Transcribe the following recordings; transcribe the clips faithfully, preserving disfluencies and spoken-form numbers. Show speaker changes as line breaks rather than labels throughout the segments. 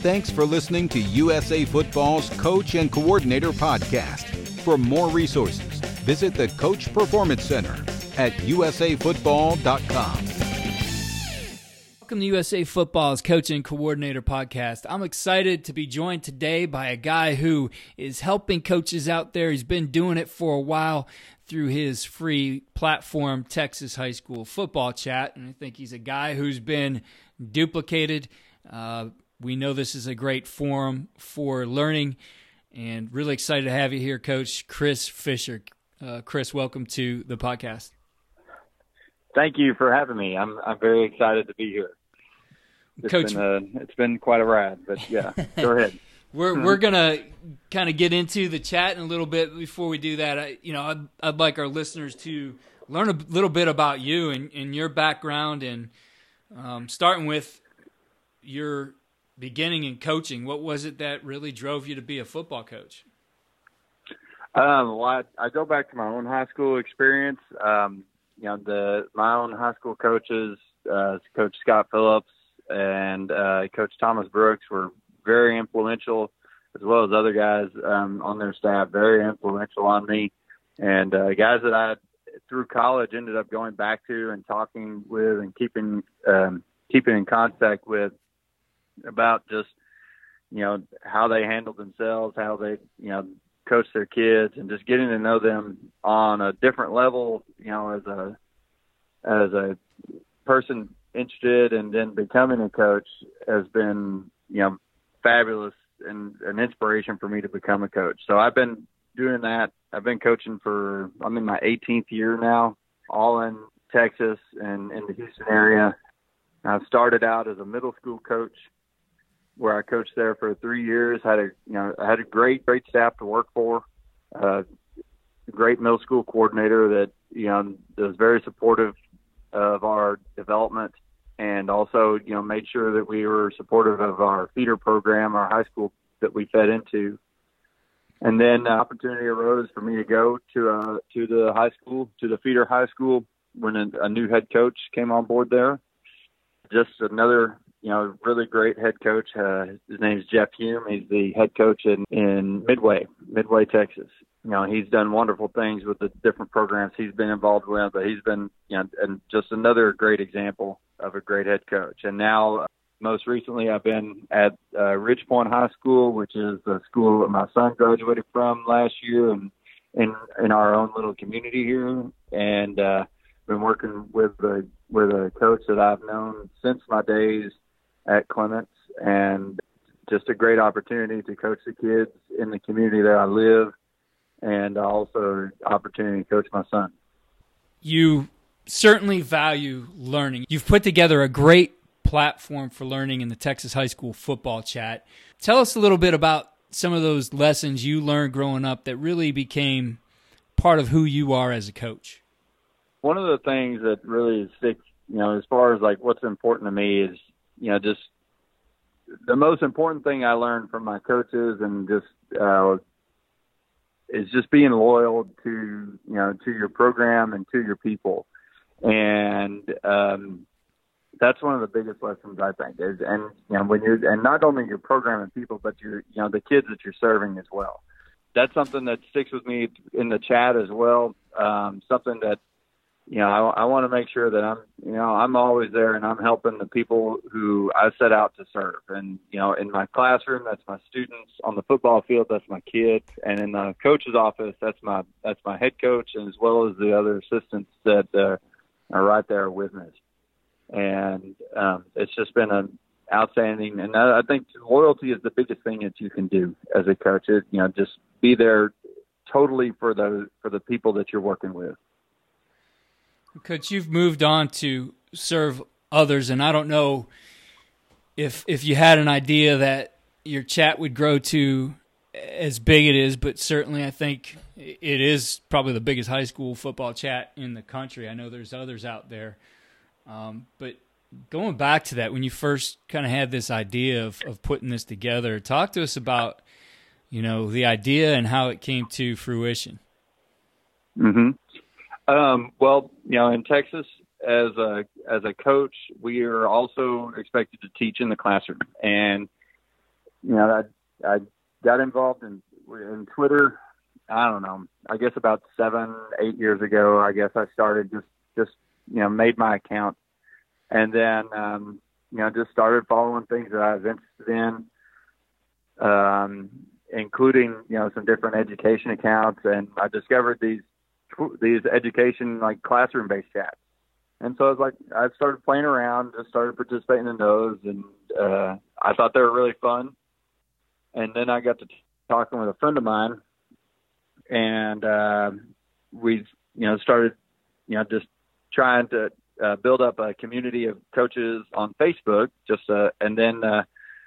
Thanks for listening to U S A Football's Coach and Coordinator podcast. For more resources, visit the Coach Performance Center at U S A football dot com.
Welcome to U S A Football's Coach and Coordinator podcast. I'm excited to be joined today by a guy who is helping coaches out there. He's been doing it for a while through his free platform, Texas High School Football Chat, and I think he's a guy who's been duplicated. Uh, we know this is a great forum for learning, and really excited to have you here, Coach Chris Fisher. Uh, Chris, welcome to the podcast.
Thank you for having me. I'm I'm very excited to be here. It's
Coach,
been a, it's been quite a ride, but yeah, go ahead.
We're we're gonna kind of get into the chat in a little bit. Before we do that, I, you know, I'd, I'd like our listeners to learn a little bit about you and, and your background, and um, starting with your beginning in coaching. What was it that really drove you to be a football coach?
Um, well, I, I go back to my own high school experience. Um, you know, the my own high school coaches, uh, Coach Scott Phillips and uh, Coach Thomas Brooks, were very influential, as well as other guys um, on their staff, very influential on me. And uh, guys that I, through college, ended up going back to and talking with and keeping um, keeping in contact with about just, you know, how they handled themselves, how they, you know, coach their kids, and just getting to know them on a different level, you know, as a as a person interested in then becoming a coach has been, you know, fabulous and an inspiration for me to become a coach. So I've been doing that. I've been coaching for, I'm in my eighteenth year now, all in Texas and in the Houston area. I started out as a middle school coach, where I coached there for three years. Had a, you know, I had a great, great staff to work for. Uh, a great middle school coordinator that, you know, was very supportive of our development, and also, you know, made sure that we were supportive of our feeder program, our high school that we fed into. And then the opportunity arose for me to go to uh, to the high school, to the feeder high school, when a, a new head coach came on board there. Just another, you know, really great head coach. Uh, his name is Jeff Hume. He's the head coach in, in Midway, Midway, Texas. You know, he's done wonderful things with the different programs he's been involved with, but he's been, you know, and just another great example of a great head coach. And now, uh, most recently, I've been at uh, Ridge Point High School, which is the school that my son graduated from last year, and in in our own little community here. And uh, been working with the with a coach that I've known since my days at Clements, and just a great opportunity to coach the kids in the community that I live, and also opportunity to coach my son.
You certainly value learning. You've put together a great platform for learning in the Texas High School Football Chat. Tell us a little bit about some of those lessons you learned growing up that really became part of who you are as a coach.
One of the things that really sticks, you know, as far as like what's important to me is, you know, just the most important thing I learned from my coaches and just uh, is just being loyal to, you know, to your program and to your people. And um, that's one of the biggest lessons, I think, is, and, you know, when you're, and not only your program and people, but your, you know, the kids that you're serving as well. That's something that sticks with me in the chat as well. Um, something that, you know, I, I want to make sure that I'm, you know, I'm always there and I'm helping the people who I set out to serve. And, you know, in my classroom, that's my students. On the football field, that's my kids. And in the coach's office, that's my, that's my head coach, and as well as the other assistants that uh, are right there with me. And um, it's just been an outstanding, and I, I think loyalty is the biggest thing that you can do as a coach. It, you know, just be there totally for the, for the people that you're working with.
Coach, you've moved on to serve others, and I don't know if if you had an idea that your chat would grow to as big it is, but certainly I think it is probably the biggest high school football chat in the country. I know there's others out there. Um, but going back to that, when you first kind of had this idea of, of putting this together, talk to us about, you know, the idea and how it came to fruition.
Mm-hmm. Um, well, you know, in Texas, as a as a coach, we are also expected to teach in the classroom. And you know, I, I got involved in, in Twitter, I don't know, I guess about seven, eight years ago, I guess I started just, just, you know, made my account and then, um, you know, just started following things that I was interested in, um, including, you know, some different education accounts. And I discovered these, these education, like classroom-based chats. And so I was like, I started playing around, just started participating in those. And uh, I thought they were really fun. And then I got to talking with a friend of mine, and uh, we, you know, started, you know, just trying to uh, build up a community of coaches on Facebook. Just uh, and then, uh,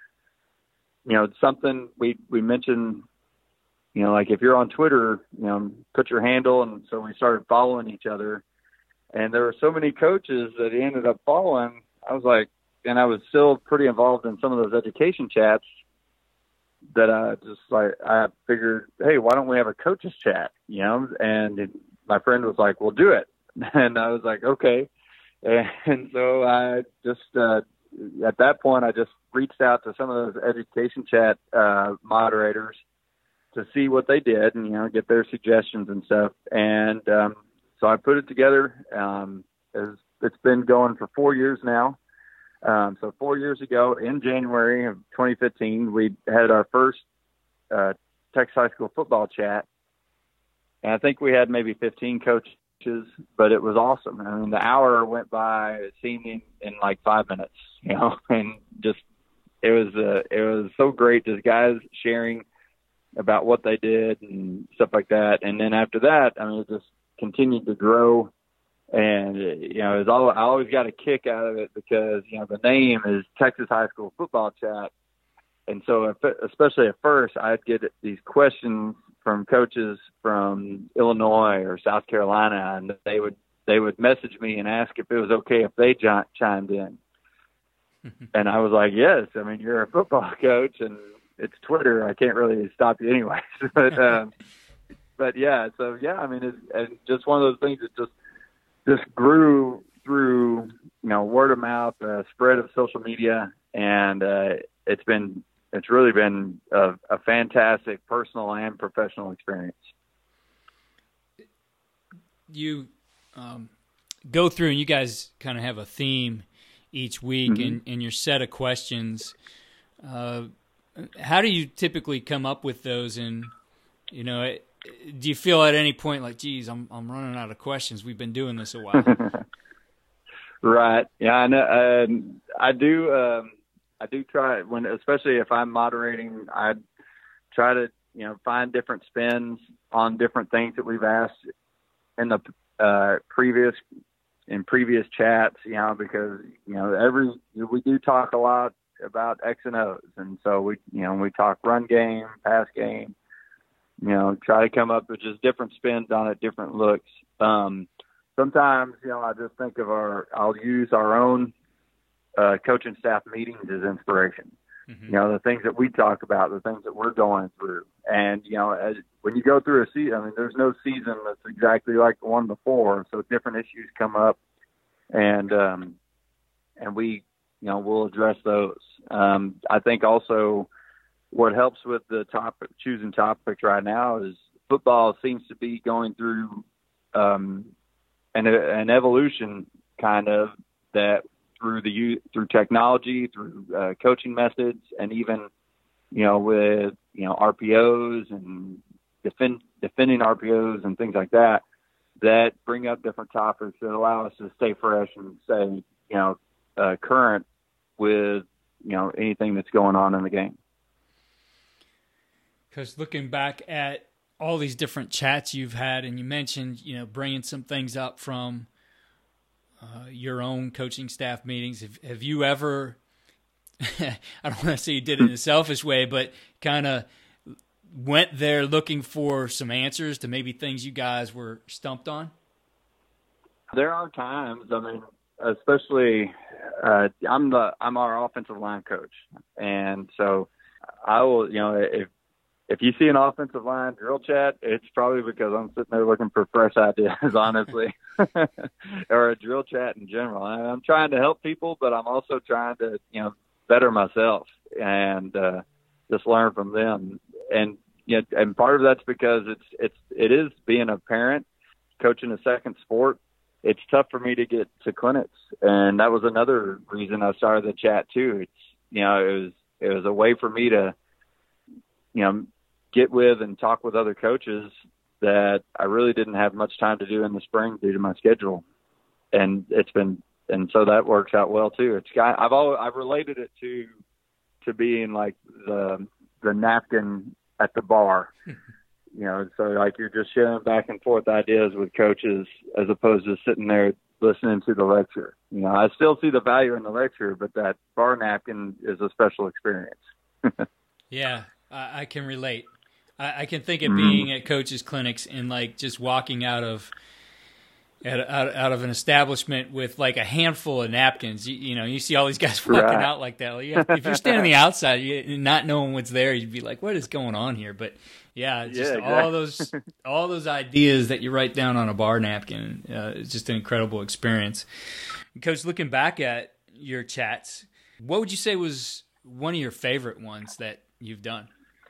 you know, something we we mentioned, you know, like if you're on Twitter, you know, put your handle, and so we started following each other. And there were so many coaches that he ended up following. I was like, and I was still pretty involved in some of those education chats, that I just like, I figured, hey, why don't we have a coaches chat, you know? And it, my friend was like, well, do it. And I was like, okay. And so I just, uh, at that point, I just reached out to some of those education chat uh, moderators to see what they did and, you know, get their suggestions and stuff. And um, so I put it together. Um, it's, it's been going for four years now. Um, so four years ago, in January of twenty fifteen, we had our first uh, Texas high school football chat, and I think we had maybe fifteen coaches, but it was awesome. I mean, the hour went by, it seemed in, in like five minutes, you know, and just it was uh, it was so great, just guys sharing about what they did and stuff like that. And then after that, I mean, it just continued to grow. And, you know, it was all, I always got a kick out of it because, you know, the name is Texas High School Football Chat. And so, if, especially at first, I'd get these questions from coaches from Illinois or South Carolina, and they would they would message me and ask if it was okay if they ch- chimed in. And I was like, yes. I mean, you're a football coach, and it's Twitter. I can't really stop you anyways. but, um, but, yeah, so, yeah, I mean, it's, it's just one of those things that just – just grew through, you know, word of mouth, uh, spread of social media. And uh, it's been, it's really been a, a fantastic personal and professional experience.
You um, go through and you guys kind of have a theme each week mm-hmm. in, in your set of questions. Uh, how do you typically come up with those? And, you know, it, do you feel at any point like, geez, I'm I'm running out of questions? We've been doing this a while.
Right. Yeah, I know. Uh, I do. Um, I do try when, especially if I'm moderating, I try to, you know, find different spins on different things that we've asked in the uh, previous in previous chats. You know, because you know every we do talk a lot about X and O's, and so we you know we talk run game, pass game. You know, try to come up with just different spins on it, different looks. Um, sometimes, you know, I just think of our, I'll use our own uh, coaching staff meetings as inspiration. Mm-hmm. You know, the things that we talk about, the things that we're going through. And, you know, as, when you go through a season, I mean, there's no season that's exactly like the one before. So different issues come up and, um, and we, you know, we'll address those. Um, I think also, what helps with the topic, choosing topics right now is football seems to be going through um, an, an evolution kind of that through the through technology, through uh, coaching methods, and even you know with you know R P Os and defend, defending R P Os and things like that that bring up different topics that allow us to stay fresh and stay you know uh, current with you know anything that's going on in the game.
Because looking back at all these different chats you've had, and you mentioned, you know, bringing some things up from uh, your own coaching staff meetings. Have, have you ever, I don't want to say you did it in a selfish way, but kind of went there looking for some answers to maybe things you guys were stumped on?
There are times, I mean, especially uh, I'm the I'm our offensive line coach, and so I will, you know, if If you see an offensive line drill chat, it's probably because I'm sitting there looking for fresh ideas, honestly, or a drill chat in general. I'm trying to help people, but I'm also trying to, you know, better myself. And, uh, just learn from them. And you know, and part of that's because it's it's it is being a parent, coaching a second sport. It's tough for me to get to clinics, and that was another reason I started the chat too. It's you know it was it was a way for me to you know get with and talk with other coaches that I really didn't have much time to do in the spring due to my schedule, and it's been and so that works out well too. It's I've always, I've related it to to being like the the napkin at the bar. You know, so like you're just sharing back and forth ideas with coaches as opposed to sitting there listening to the lecture. You know, I still see the value in the lecture, but that bar napkin is a special experience.
Yeah, I, I can relate. I, I can think of
mm-hmm.
being at coaches' clinics and like just walking out of out, out, out of an establishment with like a handful of napkins. You, you know, you see all these guys walking
right.
out like that. Like, yeah, if you're standing on the outside you, not knowing what's there, you'd be like, "What is going on here?" But yeah, just
yeah, exactly.
all those all those ideas that you write down on a bar napkin. Uh, it's just an incredible experience. Coach, looking back at your chats, what would you say was one of your favorite ones that you've done?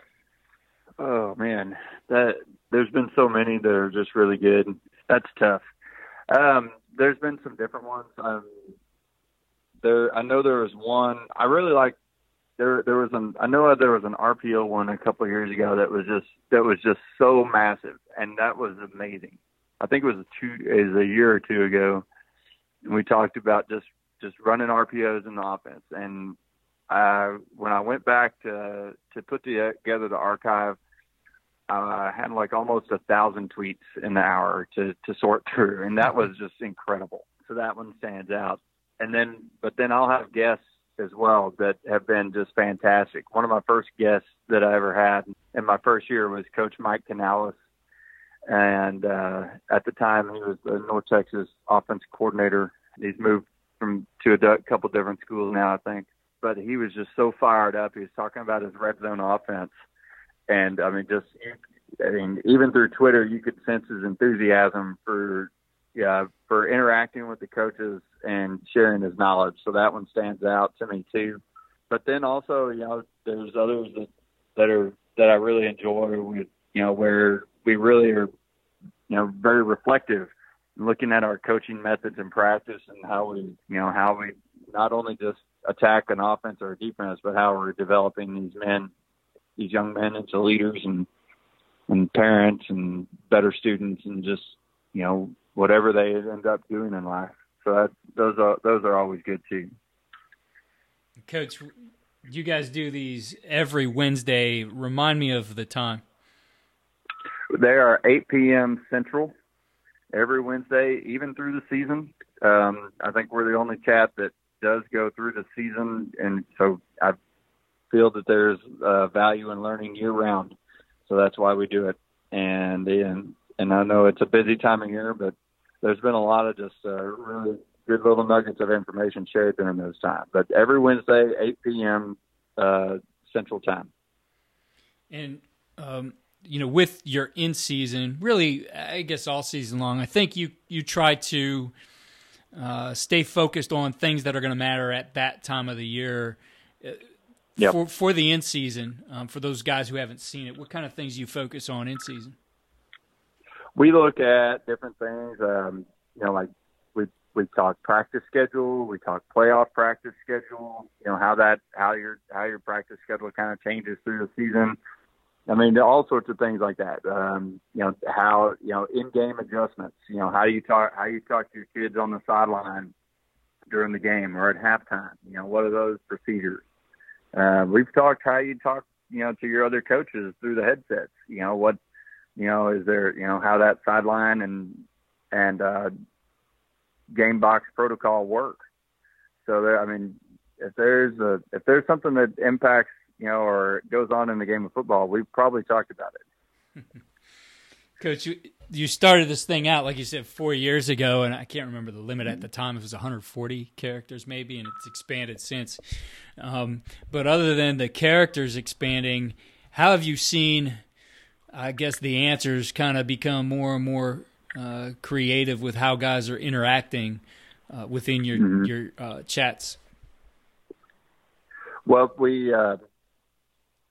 Oh man, that there's been so many that are just really good. That's tough. Um, there's been some different ones. Um, there, I know there was one I really liked. There, there was an. I know there was an R P O one a couple of years ago that was just that was just so massive, and that was amazing. I think it was a two, it was a year or two ago, and we talked about just just running R P Os in the offense. And I, when I went back to to put together the archive, I had like almost a thousand tweets in the hour to to sort through, and that was just incredible. So that one stands out. And then, but then I'll have guests as well that have been just fantastic. One of my first guests that I ever had in my first year was Coach Mike Canales. And uh, at the time, he was the North Texas offense coordinator. He's moved from to a d- couple different schools now, I think. But he was just so fired up. He was talking about his red zone offense. And, I mean, just, I mean, even through Twitter, you could sense his enthusiasm for, yeah, for interacting with the coaches and sharing his knowledge. So that one stands out to me too. But then also, you know, there's others that, that are, that I really enjoy with, you know, where we really are, you know, very reflective, looking at our coaching methods and practice and how we, you know, how we not only just attack an offense or a defense, but how we're developing these men, these young men into leaders and, and parents and better students and just, you know, whatever they end up doing in life. So that, those are those are always good too.
Coach, you guys do these every Wednesday. Remind me of the time.
They are eight p.m. Central every Wednesday, even through the season. Um, I think we're the only chat that does go through the season, and so I feel that there's uh, value in learning year round. So that's why we do it. And and and I know it's a busy time of year, but there's been a lot of just uh, really good little nuggets of information shared during those times. But every Wednesday, eight p.m. Uh, Central Time.
And, um, you know, with your in-season, really, I guess all season long, I think you, you try to uh, stay focused on things that are going to matter at that time of the year. Uh,
yep.
For, for the in-season, um, for those guys who haven't seen it, what kind of things do you focus on in-season?
We look at different things, um, you know, like we we talk practice schedule, we talk playoff practice schedule, you know, how that how your how your practice schedule kind of changes through the season. I mean, all sorts of things like that. Um, you know, how you know in-game adjustments. You know, how you talk how you talk to your kids on the sideline during the game or at halftime. You know, what are those procedures? Uh, we've talked how you talk, you know, to your other coaches through the headsets. You know what. You know, is there, you know, how that sideline and and uh, game box protocol work? So there, I mean, if there's a if there's something that impacts, you know, or goes on in the game of football, we've probably talked about it.
Coach, you, you started this thing out, like you said, four years ago, and I can't remember the limit at the time. It was one hundred forty characters maybe, and it's expanded since. Um, but other than the characters expanding, how have you seen, I guess, the answers kind of become more and more uh, creative with how guys are interacting uh, within your
mm-hmm.
your uh, chats?
Well, we uh,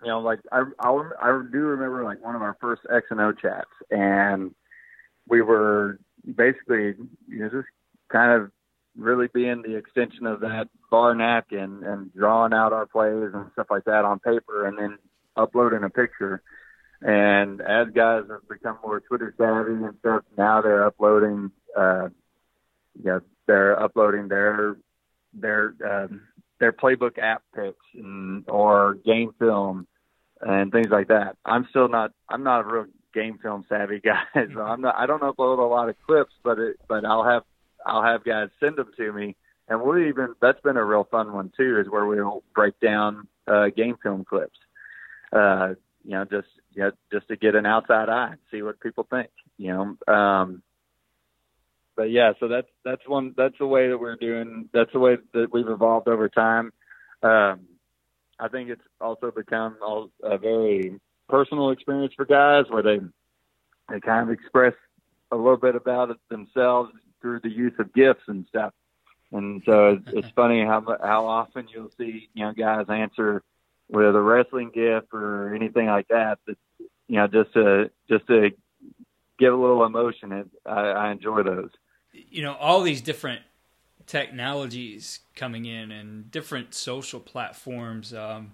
you know, like I, I, I do remember like one of our first X and O chats, and we were basically, you know, just kind of really being the extension of that bar napkin and drawing out our plays and stuff like that on paper and then uploading a picture. And as guys have become more Twitter savvy and stuff, now they're uploading, uh, you know, they're uploading their, their, um, their playbook app picks and, or game film and things like that. I'm still not, I'm not a real game film savvy guy. So I'm not, I don't upload a lot of clips, but it, but I'll have, I'll have guys send them to me. And we'll even, that's been a real fun one too, is where we'll break down, uh, game film clips, uh, you know, just, you know, just to get an outside eye and see what people think, you know? Um, but yeah, so that's, that's one, that's the way that we're doing. That's the way that we've evolved over time. Um, I think it's also become a very personal experience for guys where they, they kind of express a little bit about it themselves through the use of GIFs and stuff. And so it's, it's funny how, how often you'll see, you know, guys answer with a wrestling GIF or anything like that, that, you know, just to, just to give a little emotion. It, I, I enjoy those.
You know, all these different technologies coming in and different social platforms. Um,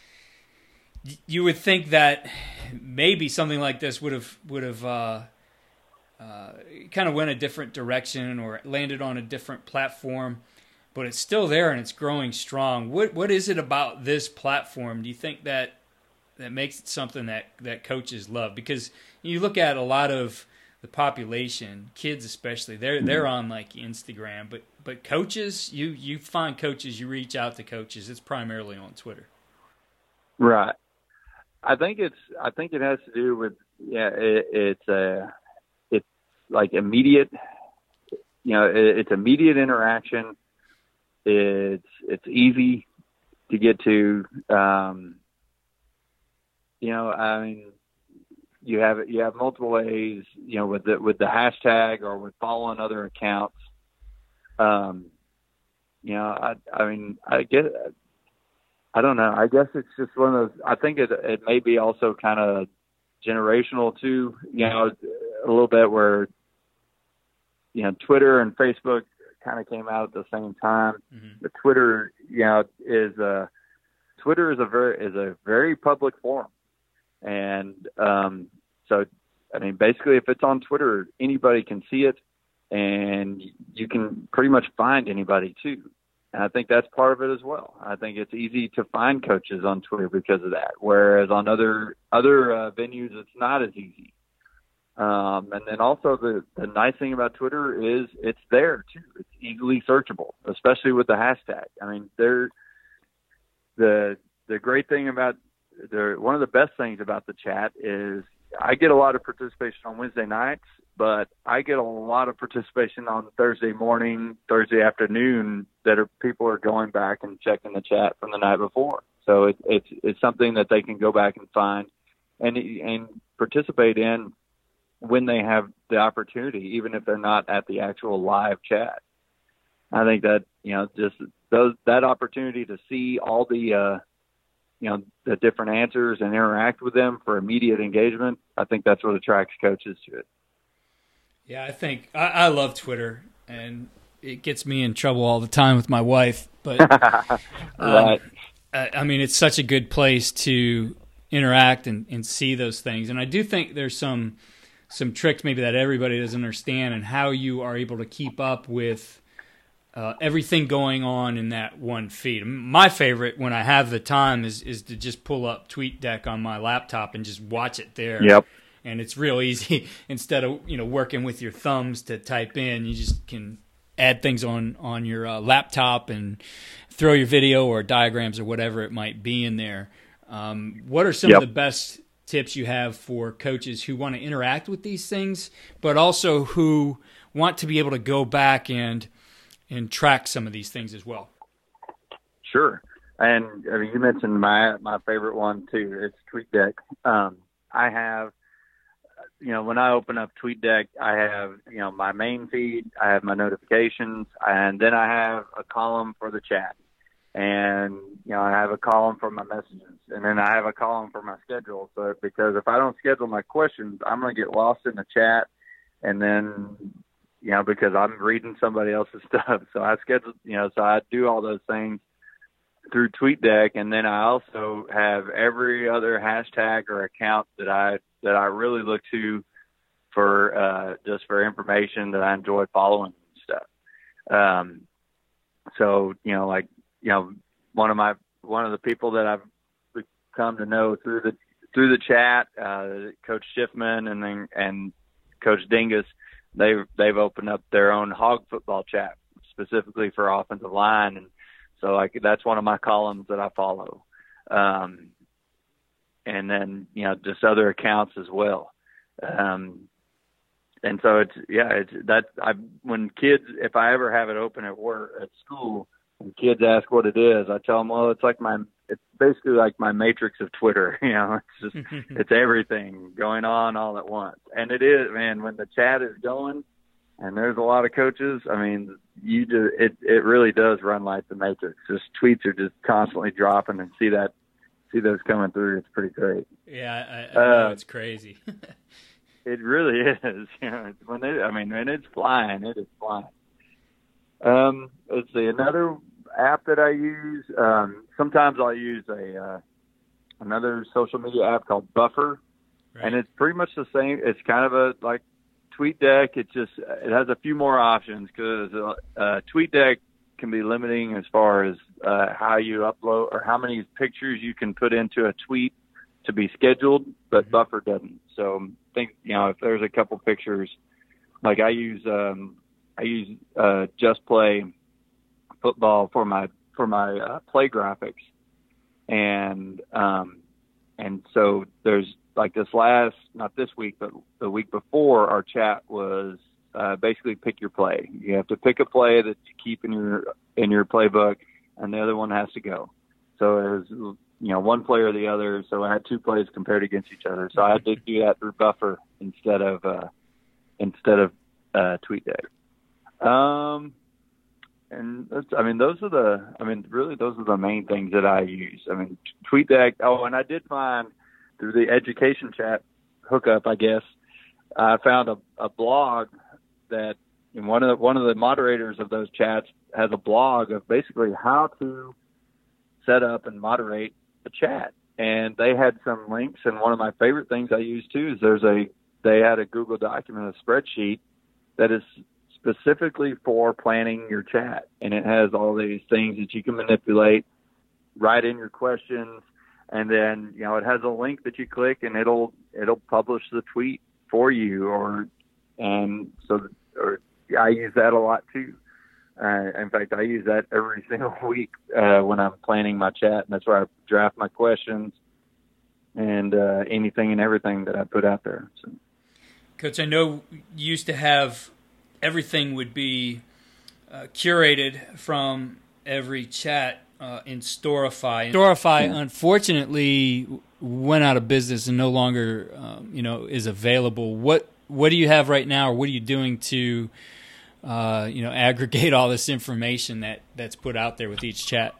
you would think that maybe something like this would have would have uh, uh, kind of went a different direction or landed on a different platform, but it's still there and it's growing strong. What what is it about this platform? Do you think that that makes it something that, that coaches love? Because you look at a lot of the population, kids especially, they're they're on like Instagram, but but coaches, you you find coaches, you reach out to coaches, it's primarily on Twitter.
Right. I think it's I think it has to do with yeah it, it's uh it's like immediate, you know, it, it's immediate interaction. It's it's easy to get to. Um, you know, I mean. You have you have multiple ways, you know, with the with the hashtag or with following other accounts. Um, you know, I I mean, I guess I don't know. I guess it's just one of those. I think it it may be also kind of generational too. You know, a little bit where you know Twitter and Facebook kind of came out at the same time. Mm-hmm. But Twitter, you know, is a Twitter is a very is a very public forum. And um, so, I mean, basically, if it's on Twitter, anybody can see it, and you can pretty much find anybody too. And I think that's part of it as well. I think it's easy to find coaches on Twitter because of that, whereas on other other uh, venues, it's not as easy. Um, and then also the, the nice thing about Twitter is it's there too. It's easily searchable, especially with the hashtag. I mean, there the the great thing about The, one of the best things about the chat is I get a lot of participation on Wednesday nights, but I get a lot of participation on Thursday morning, Thursday afternoon that are people are going back and checking the chat from the night before. So it, it's it's something that they can go back and find and and participate in when they have the opportunity, even if they're not at the actual live chat. I think that, you know, just those that opportunity to see all the uh, you know, the different answers and interact with them for immediate engagement, I think that's what attracts coaches to it.
Yeah, I think I, I love Twitter, and it gets me in trouble all the time with my wife. But
right.
um, I, I mean, it's such a good place to interact and, and see those things. And I do think there's some some tricks maybe that everybody doesn't understand, and how you are able to keep up with Uh, everything going on in that one feed. My favorite, when I have the time, is is to just pull up TweetDeck on my laptop and just watch it there.
Yep.
And it's real easy. Instead of you know working with your thumbs to type in, you just can add things on on your uh, laptop and throw your video or diagrams or whatever it might be in there. Um, what are some
yep.
of the best tips you have for coaches who want to interact with these things, but also who want to be able to go back and and track some of these things as well?
Sure. And I mean, you mentioned my, my favorite one too. It's TweetDeck. Um, I have, you know, when I open up TweetDeck, I have, you know, my main feed, I have my notifications, and then I have a column for the chat. and you know I have a column for my messages, and then I have a column for my schedule. So because if I don't schedule my questions, I'm going to get lost in the chat, and then you know because I'm reading somebody else's stuff. So I schedule, you know, so I do all those things through TweetDeck, and then I also have every other hashtag or account that I that I really look to for uh, just for information that I enjoy following and stuff. Um, so you know, like you know, one of my one of the people that I've come to know through the through the chat, uh, Coach Schiffman and then and Coach Dingus, they they've opened up their own hog football chat specifically for offensive line, and so like that's one of my columns that I follow. Um, and then, you know, just other accounts as well. Um, and so it's, yeah, it's that I, when kids, if I ever have it open at work, at school, and kids ask what it is, I tell them, well, it's like my, it's basically like my matrix of Twitter. You know, it's just, it's everything going on all at once. And it is, man, when the chat is going, and there's a lot of coaches, I mean, you do, it, it really does run like the Matrix. Just tweets are just constantly dropping, and see that, see those coming through. It's pretty great.
Yeah, I, I know
uh,
it's crazy.
It really is. You know, it's when they, I mean, when it's flying, it is flying. Um, let's see, another app that I use, um, sometimes I'll use a, uh, another social media app called Buffer. Right. And it's pretty much the same. It's kind of a, like, TweetDeck, it just it has a few more options because uh, TweetDeck can be limiting as far as uh, how you upload or how many pictures you can put into a tweet to be scheduled, but mm-hmm. Buffer doesn't. So think you know if there's a couple pictures, like I use um, I use uh, Just Play Football for my for my uh, play graphics, and um, and so there's. Like this last, not this week, but the week before, our chat was uh, basically pick your play. You have to pick a play that you keep in your in your playbook, and the other one has to go. So it was, you know, one play or the other. So I had two plays compared against each other. So I had to do that through Buffer instead of uh, instead of uh, TweetDeck. Um, and that's, I mean, those are the, I mean, really, those are the main things that I use. I mean, TweetDeck. Oh, and I did find. Through the education chat hookup, I guess, I found a, a blog that and one of the, one of the moderators of those chats has a blog of basically how to set up and moderate a chat. And they had some links, and one of my favorite things I use too is there's a they had a Google document, a spreadsheet that is specifically for planning your chat, and it has all these things that you can manipulate, write in your questions. And then, you know, it has a link that you click and it'll, it'll publish the tweet for you or, and so, or I use that a lot too. Uh, in fact, I use that every single week, uh, when I'm planning my chat, and that's where I draft my questions and, uh, anything and everything that I put out there. So.
Coach, I know you used to have everything would be, uh, curated from every chat. Uh, in Storify. Storify, yeah. Unfortunately, went out of business and no longer, um, you know, is available. What What do you have right now, or what are you doing to, uh, you know, aggregate all this information that, that's put out there with each chat?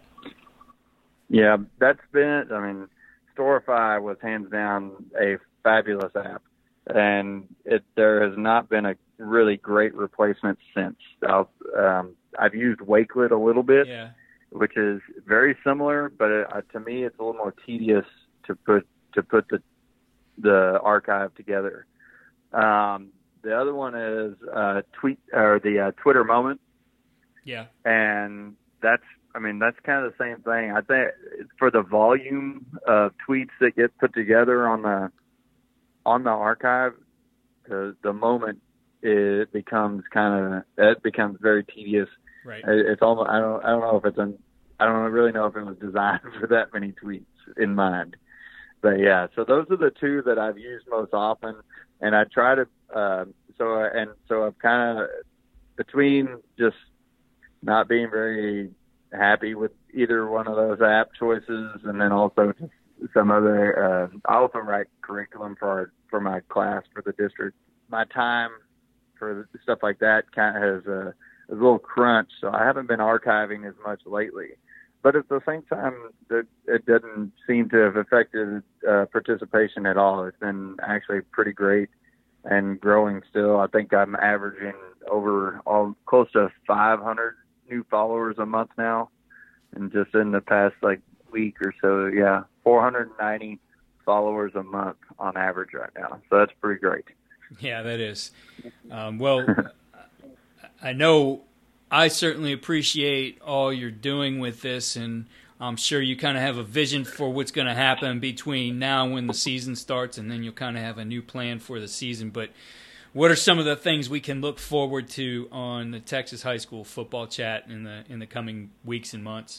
Yeah, that's been. I mean, Storify was hands down a fabulous app, and it there has not been a really great replacement since. I've, um, I've used Wakelet a little bit.
Yeah.
Which is very similar, but uh, to me, it's a little more tedious to put to put the the archive together. Um, the other one is uh, tweet or the uh, Twitter Moment.
Yeah,
and that's I mean that's kind of the same thing. I think for the volume of tweets that get put together on the on the archive, the the Moment it becomes kind of it becomes very tedious.
Right.
It's almost I don't I don't know if it's an I don't really know if it was designed for that many tweets in mind. But yeah, so those are the two that I've used most often, and I try to uh, so and so I've kind of between just not being very happy with either one of those app choices, and then also just some other. Uh, I also write curriculum for our, for my class for the district. My time for stuff like that kind of has a, a little crunch, so I haven't been archiving as much lately. but at the same time, it, it doesn't seem to have affected uh, participation at all. It's been actually pretty great and growing still. I think I'm averaging over all close to five hundred new followers a month now, and just in the past like week or so, yeah, four hundred ninety followers a month on average right now. So that's pretty great.
Yeah, that is. Um, well, I know I certainly appreciate all you're doing with this, and I'm sure you kind of have a vision for what's going to happen between now and when the season starts, and then you'll kind of have a new plan for the season. But what are some of the things we can look forward to on the Texas High School Football Chat in the in the coming weeks and months?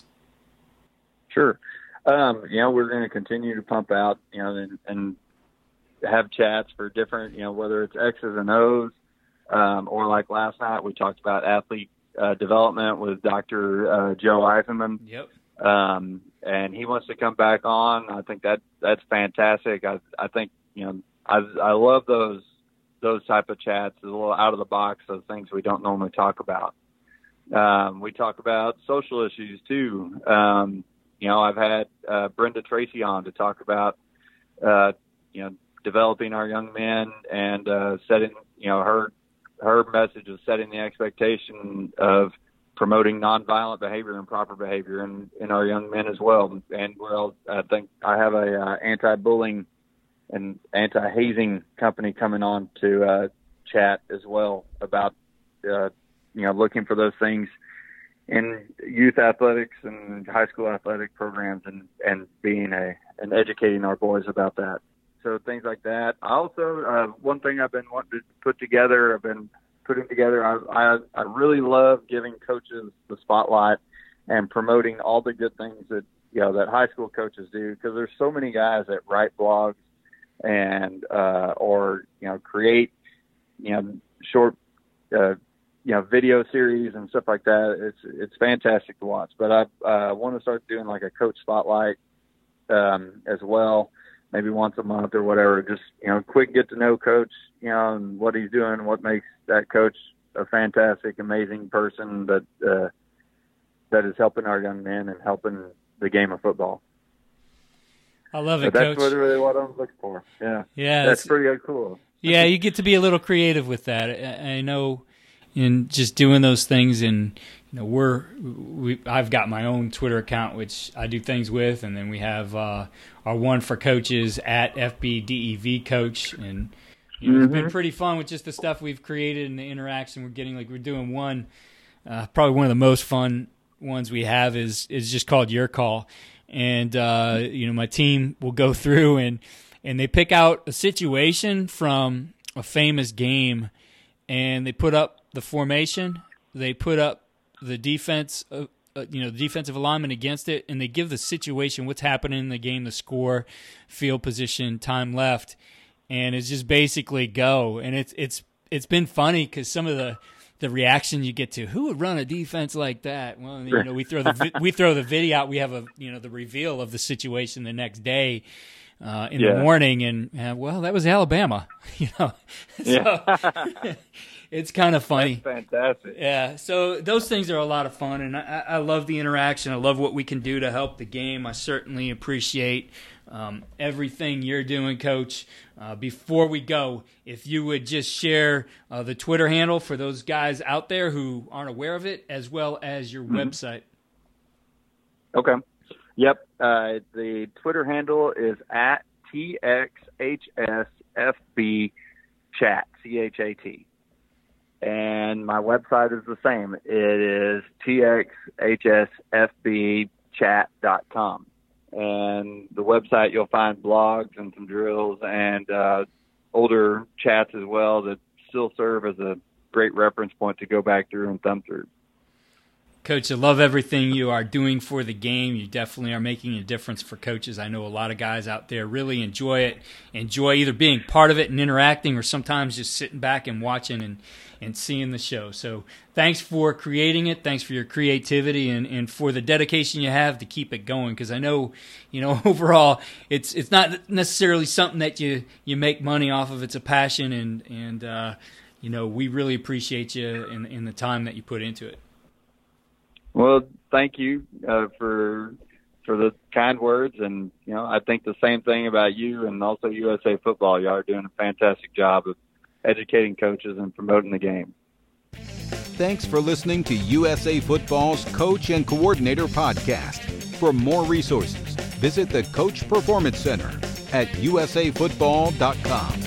Sure. Um, you know, we're going to continue to pump out, you know, and, and have chats for different, you know, whether it's X's and O's, um, or like last night we talked about athlete uh, development with Doctor Uh, Joe Eisenman.
Yep.
Um, and he wants to come back on. I think that that's fantastic. I, I think, you know, I, I love those, those type of chats, a little out of the box of things we don't normally talk about. Um, we talk about social issues too. Um, you know, I've had, uh, Brenda Tracy on to talk about, uh, you know, developing our young men and, uh, setting, you know, her, her message of setting the expectation of promoting nonviolent behavior and proper behavior in, in our young men as well. And well, I think I have a uh, anti-bullying and anti-hazing company coming on to uh, chat as well about, uh, you know, looking for those things in youth athletics and high school athletic programs, and, and being a, and educating our boys about that. So things like that. I also, uh, one thing I've been wanting to put together, I've been putting together. I, I I really love giving coaches the spotlight and promoting all the good things that, you know, that high school coaches do, because there's so many guys that write blogs and uh, or you know create you know short uh, you know video series and stuff like that. It's it's fantastic to watch. But I uh, want to start doing like a coach spotlight um, as well. Maybe once a month or whatever, just, you know, quick get to know coach, you know, and what he's doing, what makes that coach a fantastic, amazing person that, uh, that is helping our young men and helping the game of football.
I love it,
so that's
Coach.
That's really what I'm looking for. Yeah.
Yeah.
That's pretty cool.
Yeah. You get to be a little creative with that. I know in just doing those things, and, you know, we're, we, I've got my own Twitter account, which I do things with. And then we have, uh, our one for coaches at F B D E V coach. And, you know, mm-hmm. It's been pretty fun with just the stuff we've created and the interaction we're getting. Like we're doing one, uh, probably one of the most fun ones we have is, is just called Your Call. And, uh, you know, my team will go through and, and they pick out a situation from a famous game, and they put up the formation, they put up the defense, uh, uh, you know, the defensive alignment against it, and they give the situation, what's happening in the game, the score, field position, time left, and it's just basically go. And it's it's it's been funny because some of the the reaction you get to, who would run a defense like that? Well, you know, we throw the vi- we throw the video out. We have a you know the reveal of the situation the next day. Uh, in yeah. the morning, and uh, well, that was Alabama, you know. So, yeah. It's kind of funny.
That's fantastic.
Yeah. So those things are a lot of fun, and I, I love the interaction. I love what we can do to help the game. I certainly appreciate um, everything you're doing, Coach. Uh, before we go, if you would just share uh, the Twitter handle for those guys out there who aren't aware of it, as well as your mm-hmm. website.
Okay. Yep. Uh, the Twitter handle is at T X H S F B chat, C H A T. And my website is the same. It is T X H S F B chat dot com. And the website, you'll find blogs and some drills and uh, older chats as well that still serve as a great reference point to go back through and thumb through.
Coach, I love everything you are doing for the game. You definitely are making a difference for coaches. I know a lot of guys out there really enjoy it, enjoy either being part of it and interacting, or sometimes just sitting back and watching and, and seeing the show. So thanks for creating it. Thanks for your creativity and, and for the dedication you have to keep it going. Because I know, you know, overall, it's it's not necessarily something that you, you make money off of. It's a passion, and, and uh, you know, we really appreciate you in, in the time that you put into it.
Well, thank you uh, for for the kind words, and you know I think the same thing about you and also U S A Football. Y'all are doing a fantastic job of educating coaches and promoting the game.
Thanks for listening to U S A Football's Coach and Coordinator podcast. For more resources, visit the Coach Performance Center at U S A football dot com.